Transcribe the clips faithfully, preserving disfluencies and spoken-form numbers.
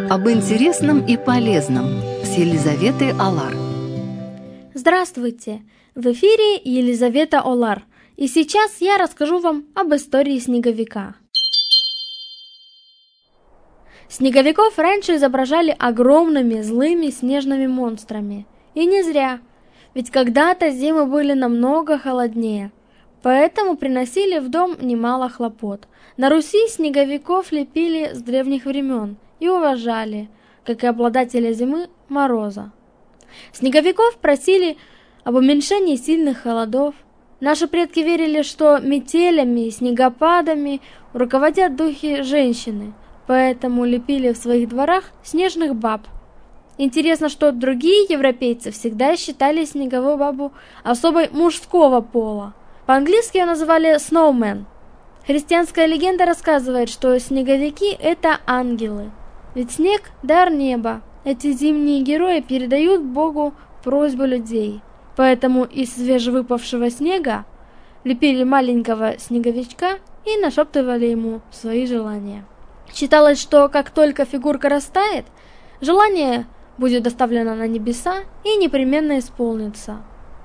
Об интересном и полезном с Елизаветой Олар. Здравствуйте! В эфире Елизавета Олар, и сейчас я расскажу вам об истории снеговика. Снеговиков раньше изображали огромными злыми снежными монстрами. И не зря, ведь когда-то зимы были намного холоднее, поэтому приносили в дом немало хлопот. На Руси снеговиков лепили с древних времен и уважали, как и обладателя зимы Мороза. Снеговиков просили об уменьшении сильных холодов. Наши предки верили, что метелями и снегопадами руководят духи женщины, поэтому лепили в своих дворах снежных баб. Интересно, что другие европейцы всегда считали снеговую бабу особой мужского пола. По-английски ее называли snowman. Христианская легенда рассказывает, что снеговики – это ангелы. Ведь снег – дар неба. Эти зимние герои передают Богу просьбу людей. Поэтому из свежевыпавшего снега лепили маленького снеговичка и нашептывали ему свои желания. Считалось, что как только фигурка растает, желание будет доставлено на небеса и непременно исполнится.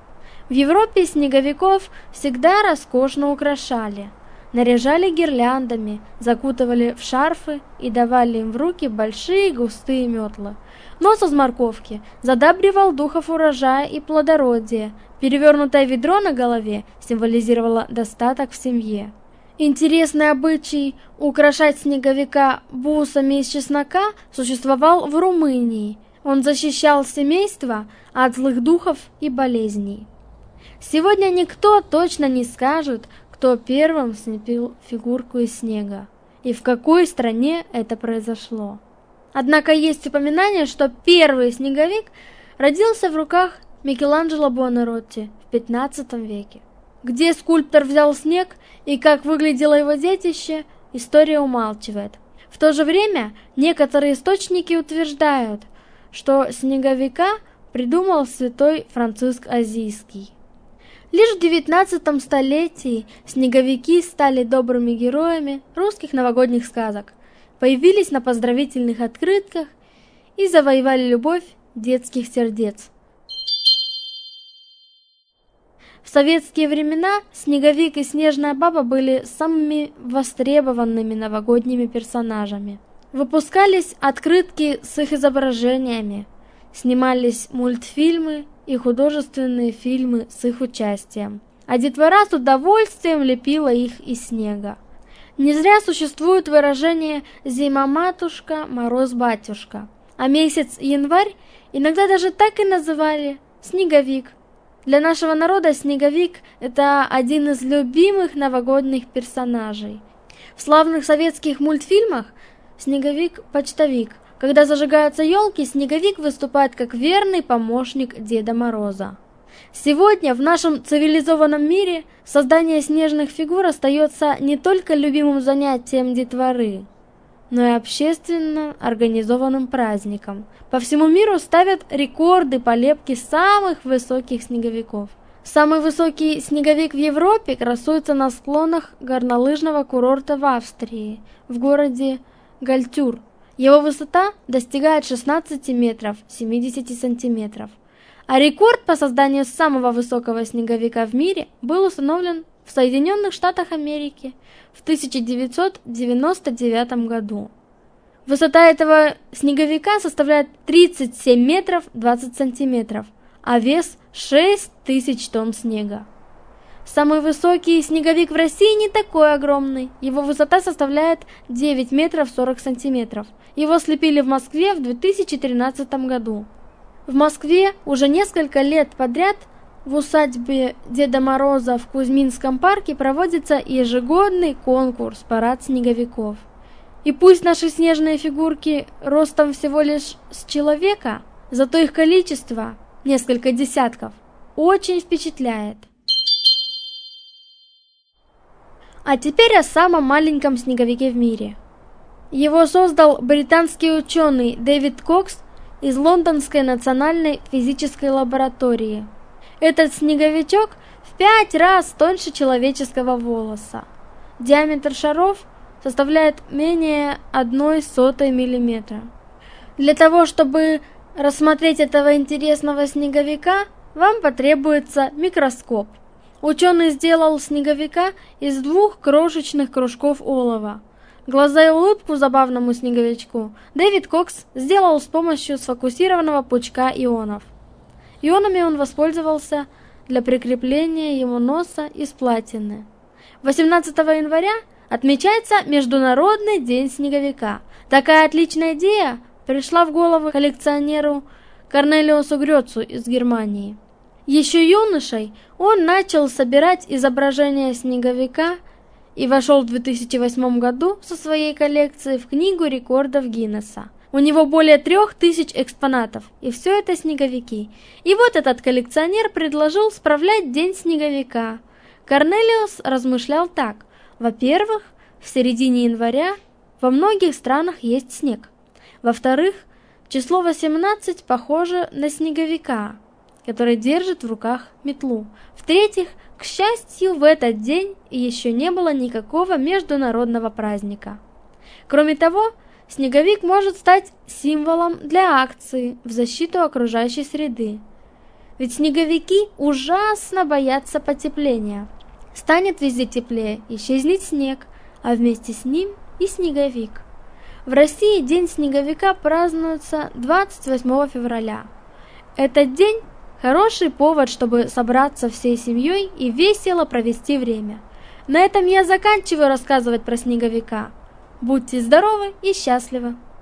В Европе снеговиков всегда роскошно украшали. Наряжали гирляндами, закутывали в шарфы и давали им в руки большие густые метлы. Нос из морковки задабривал духов урожая и плодородия. Перевернутое ведро на голове символизировало достаток в семье. Интересный обычай украшать снеговика бусами из чеснока существовал в Румынии. Он защищал семейство от злых духов и болезней. Сегодня никто точно не скажет, кто первым слепил фигурку из снега и в какой стране это произошло. Однако есть упоминание, что первый снеговик родился в руках Микеланджело Буонаротти в пятнадцатом веке. Где скульптор взял снег и как выглядело его детище, история умалчивает. В то же время некоторые источники утверждают, что снеговика придумал святой Франциск Азийский. Лишь в девятнадцатом столетии снеговики стали добрыми героями русских новогодних сказок, появились на поздравительных открытках и завоевали любовь детских сердец. В советские времена снеговик и снежная баба были самыми востребованными новогодними персонажами. Выпускались открытки с их изображениями, снимались мультфильмы и художественные фильмы с их участием, а детвора с удовольствием лепила их из снега. Не зря существует выражение «зима-матушка, мороз-батюшка», а месяц январь иногда даже так и называли «снеговик». Для нашего народа снеговик – это один из любимых новогодних персонажей. В славных советских мультфильмах снеговик-почтовик. Когда зажигаются елки, снеговик выступает как верный помощник Деда Мороза. Сегодня в нашем цивилизованном мире создание снежных фигур остается не только любимым занятием детворы, но и общественно организованным праздником. По всему миру ставят рекорды по лепке самых высоких снеговиков. Самый высокий снеговик в Европе красуется на склонах горнолыжного курорта в Австрии, в городе Гальтюр. Его высота достигает шестнадцати метров семидесяти сантиметров. А рекорд по созданию самого высокого снеговика в мире был установлен в Соединенных Штатах Америки в тысяча девятьсот девяносто девятом году. Высота этого снеговика составляет тридцать семь метров двадцать сантиметров, а вес шесть тысяч тонн снега. Самый высокий снеговик в России не такой огромный. Его высота составляет девять метров сорок сантиметров. Его слепили в Москве в две тысячи тринадцатом году. В Москве уже несколько лет подряд в усадьбе Деда Мороза в Кузьминском парке проводится ежегодный конкурс «Парад снеговиков». И пусть наши снежные фигурки ростом всего лишь с человека, зато их количество, несколько десятков, очень впечатляет. А теперь о самом маленьком снеговике в мире. Его создал британский ученый Дэвид Кокс из Лондонской национальной физической лаборатории. Этот снеговичок в пять раз тоньше человеческого волоса. Диаметр шаров составляет менее одной сотой миллиметра. Для того, чтобы рассмотреть этого интересного снеговика, вам потребуется микроскоп. Ученый сделал снеговика из двух крошечных кружков олова. Глаза и улыбку забавному снеговичку Дэвид Кокс сделал с помощью сфокусированного пучка ионов. Ионами он воспользовался для прикрепления ему носа из платины. восемнадцатого января отмечается Международный день снеговика. Такая отличная идея пришла в голову коллекционеру Корнелиусу Грёцу из Германии. Еще юношей он начал собирать изображения снеговика и вошел в две тысячи восьмом году со своей коллекцией в Книгу рекордов Гиннесса. У него более трех тысяч экспонатов, и все это снеговики. И вот этот коллекционер предложил справлять День снеговика. Корнелиус размышлял так. Во-первых, в середине января во многих странах есть снег. Во-вторых, число восемнадцать похоже на снеговика, который держит в руках метлу. В-третьих, к счастью, в этот день еще не было никакого международного праздника. Кроме того, снеговик может стать символом для акции в защиту окружающей среды. Ведь снеговики ужасно боятся потепления. Станет везде теплее, исчезнет снег, а вместе с ним и снеговик. В России День снеговика празднуется двадцать восьмого февраля. Этот день – хороший повод, чтобы собраться всей семьей и весело провести время. На этом я заканчиваю рассказывать про снеговика. Будьте здоровы и счастливы!